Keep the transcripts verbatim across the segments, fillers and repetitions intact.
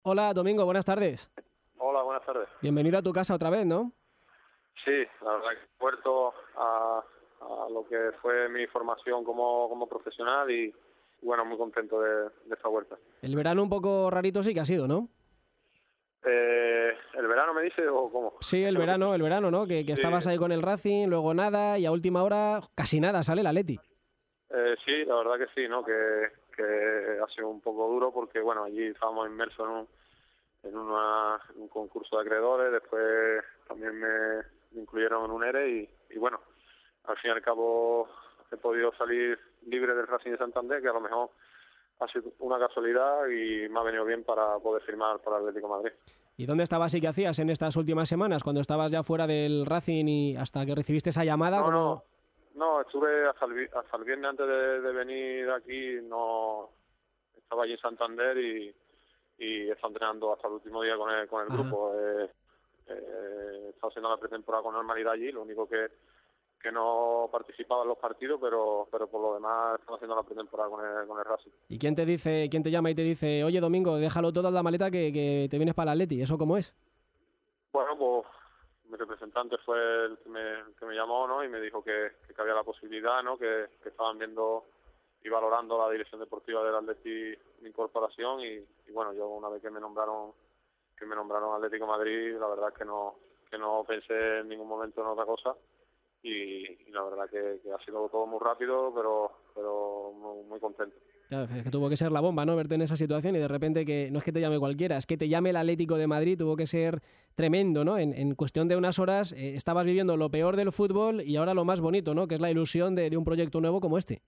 Hola, Domingo, buenas tardes. Hola, buenas tardes. Bienvenido a tu casa otra vez, ¿no? Sí, la verdad que he vuelto a, a lo que fue mi formación como, como profesional y, bueno, muy contento de, de esta vuelta. El verano un poco rarito sí que ha sido, ¿no? Eh, ¿El verano me dice o cómo? Sí, el Creo que- verano, el verano, ¿no? Que, que Sí, estabas ahí con el Racing, luego nada, y a última hora casi nada, sale el Atleti. eh, sí, la verdad que sí, ¿no? Que, que ha sido un poco duro porque, bueno, allí estábamos inmersos en un, en una, en un concurso de acreedores, después también me, me incluyeron en un ERE y, y, bueno, al fin y al cabo he podido salir libre del Racing de Santander, que a lo mejor ha sido una casualidad y me ha venido bien para poder firmar para el Atlético de Madrid. ¿Y dónde estabas y qué hacías en estas últimas semanas, cuando estabas ya fuera del Racing y hasta que recibiste esa llamada? No, Como... no, no, estuve hasta el, vi- hasta el viernes antes de, de venir aquí, no estaba allí en Santander y, y he estado entrenando hasta el último día con el, con el Ajá. grupo. Eh, eh, he estado haciendo la pretemporada con normalidad allí, lo único que que no participaba en los partidos, pero pero por lo demás estaba haciendo la pretemporada con el, con el Racing. ¿Y quién te dice, quién te llama y te dice, oye, Domingo, déjalo todo en la maleta que, que te vienes para el Atleti? ¿Eso cómo es? Bueno, pues mi representante fue el que me, el que me llamó, ¿no? Y me dijo que, que había la posibilidad, ¿no? Que, que estaban viendo y valorando la dirección deportiva del Atleti mi incorporación y, y bueno, yo una vez que me nombraron que me nombraron Atlético de Madrid, la verdad es que no que no pensé en ningún momento en otra cosa y, y la verdad que, que ha sido todo muy rápido, pero pero muy, muy contento. Claro, es que tuvo que ser la bomba, ¿no? Verte en esa situación y de repente que no es que te llame cualquiera, es que te llame el Atlético de Madrid, tuvo que ser tremendo, ¿no? En, en cuestión de unas horas eh, estabas viviendo lo peor del fútbol y ahora lo más bonito, ¿no? Que es la ilusión de, de un proyecto nuevo como este.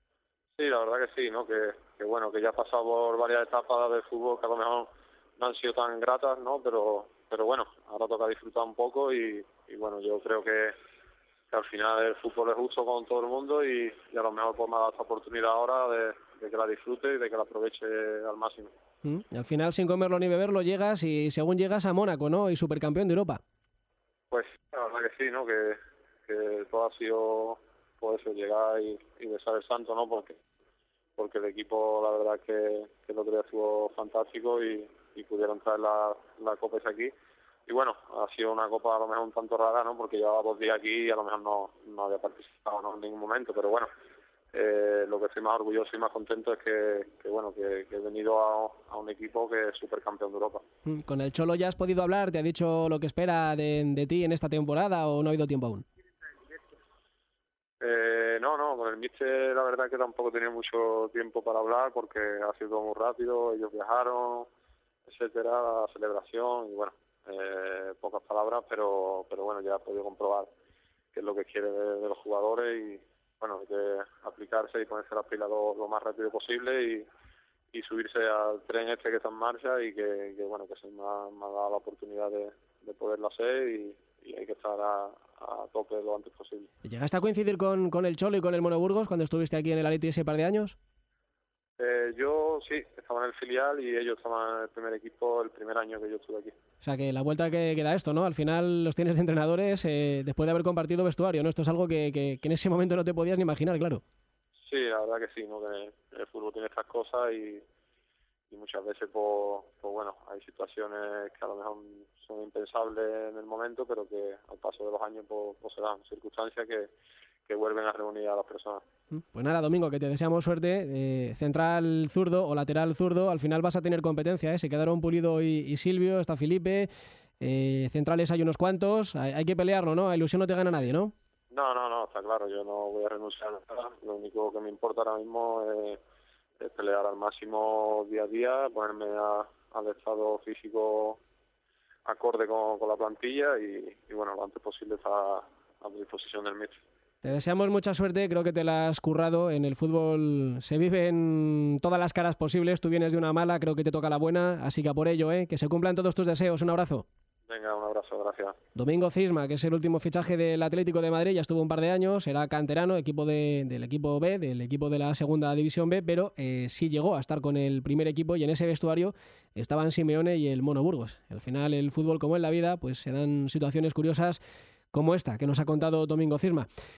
Sí, la verdad que sí, ¿no? Que, que bueno, que ya he pasado por varias etapas del fútbol que a lo mejor no han sido tan gratas, ¿no? Pero pero bueno, ahora toca disfrutar un poco y, y bueno, yo creo que, que al final el fútbol es justo con todo el mundo y, y a lo mejor pues me ha dado esta oportunidad ahora de, de que la disfrute y de que la aproveche al máximo. ¿Mm? Y al final, sin comerlo ni beberlo, llegas y según llegas a Mónaco, ¿no? Y supercampeón de Europa. Pues la verdad que sí, ¿no? Que, que todo ha sido por eso, llegar y, y besar el santo, ¿no? Porque porque el equipo la verdad que, que el otro día estuvo fantástico y, y pudieron traer la, la copa esa aquí. Y bueno, ha sido una copa a lo mejor un tanto rara, ¿no? Porque llevaba dos días aquí y a lo mejor no, no había participado, ¿no? En ningún momento, pero bueno, eh, lo que estoy más orgulloso y más contento es que, que bueno, que, que he venido a, a un equipo que es supercampeón de Europa. ¿Mm? ¿Con el Cholo ya has podido hablar? ¿Te ha dicho lo que espera de, de ti en esta temporada o no ha habido tiempo aún? Eh, no, no, con el míster la verdad que tampoco he tenido mucho tiempo para hablar porque ha sido muy rápido, ellos viajaron, etcétera, la celebración y bueno, eh, pocas palabras, pero pero bueno, ya he podido comprobar qué es lo que quiere de, de los jugadores y bueno, hay que aplicarse y ponerse las pilas lo, lo más rápido posible y, y subirse al tren este que está en marcha y que, que bueno, que se me ha, me ha dado la oportunidad de, de poderlo hacer y, y hay que estar a, a tope lo antes posible. ¿Llegaste a coincidir con, con el Cholo y con el Mono Burgos cuando estuviste aquí en el Atleti ese par de años? Eh, yo sí, estaba en el filial y ellos estaban en el primer equipo el primer año que yo estuve aquí. O sea, que la vuelta que, que da esto, ¿no? Al final los tienes de entrenadores eh, después de haber compartido vestuario, ¿no? Esto es algo que, que, que en ese momento no te podías ni imaginar, claro. Sí, la verdad que sí, ¿no? Que el fútbol tiene estas cosas y, y muchas veces, pues, pues bueno, hay situaciones que a lo mejor son impensables en el momento, pero que al paso de los años pues, pues se dan circunstancias que, que vuelven a reunir a las personas. Pues nada, Domingo, que te deseamos suerte. Eh, central zurdo o lateral zurdo, al final vas a tener competencia, ¿eh? Se quedaron Pulido y, y Silvio, está Felipe, eh, centrales hay unos cuantos, hay, hay que pelearlo, ¿no? A ilusión no te gana nadie, ¿no? No, no, no, está claro, yo no voy a renunciar a nada. Lo único que me importa ahora mismo es, es pelear al máximo día a día, ponerme a, al estado físico acorde con, con la plantilla y, y bueno, lo antes posible está a disposición del míster. Te deseamos mucha suerte, creo que te la has currado. En el fútbol se viven todas las caras posibles, tú vienes de una mala, creo que te toca la buena, así que a por ello, ¿eh? Que se cumplan todos tus deseos. Un abrazo. Venga, un abrazo, gracias. Domingo Cisma, que es el último fichaje del Atlético de Madrid, ya estuvo un par de años, era canterano, equipo de, del equipo B, del equipo de la segunda división B, pero eh, sí llegó a estar con el primer equipo y en ese vestuario estaban Simeone y el Mono Burgos. Al final el fútbol, como en la vida, pues se dan situaciones curiosas como esta que nos ha contado Domingo Cisma.